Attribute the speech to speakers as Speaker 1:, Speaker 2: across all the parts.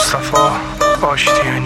Speaker 1: مصطفی آشتیانی.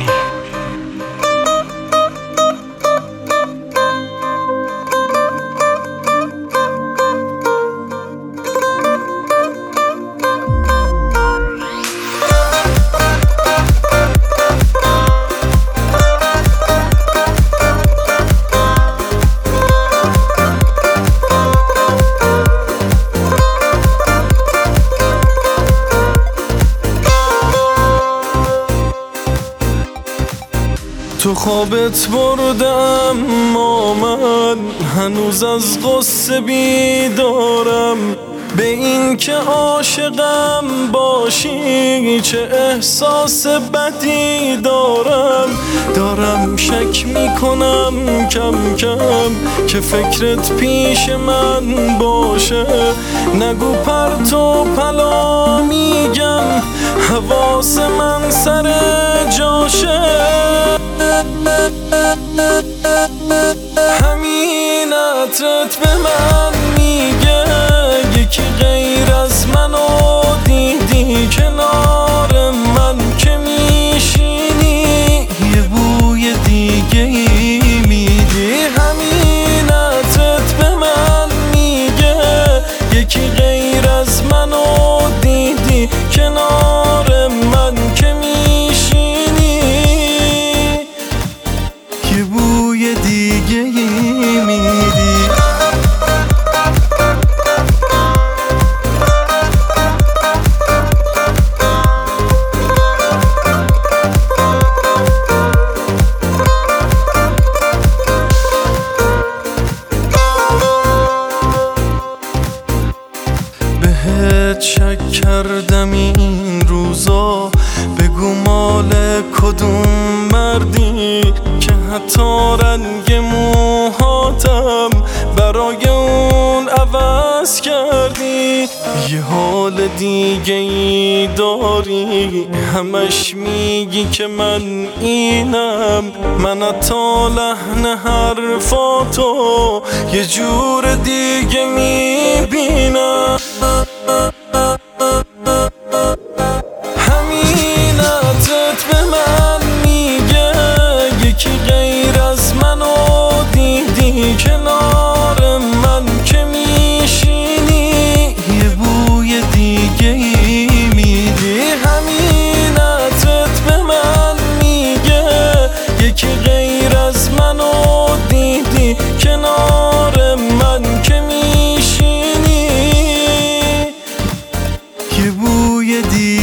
Speaker 2: تو خوابت بردم اما من هنوز از غصه بیدارم. به این که عاشقم باشی چه احساس بدی دارم شک میکنم کم کم که فکرت پیش من باشه. نگو پرت و پلا میگم حواس من سر جاشه. همین عطرت به من میگه یکی غیر از منو دیدی کنار من که میشینی یه بوی دیگه ای میدی. همین عطرت به من میگه یکی غیر از منو دیدی کنار من که میشینی یه بوی دیگه ای میدی. بهت شک کردم این روزا، بگو مال کدوم مردی که حتی رنگ موهاتم برای اون عوض کردی. یه حال دیگه ای داری همش میگی که من اینم. من حتی لحن حرفاتو یه جور دیگه میبینم. همین عطرت به من میگه یکی غیر از منو دیدی کنار من که میشینی یه بوی دیگه ای میدی. همین عطرت به من میگه یکی غیر از منو دیدی کنار من که میشینی یه بوی دیگه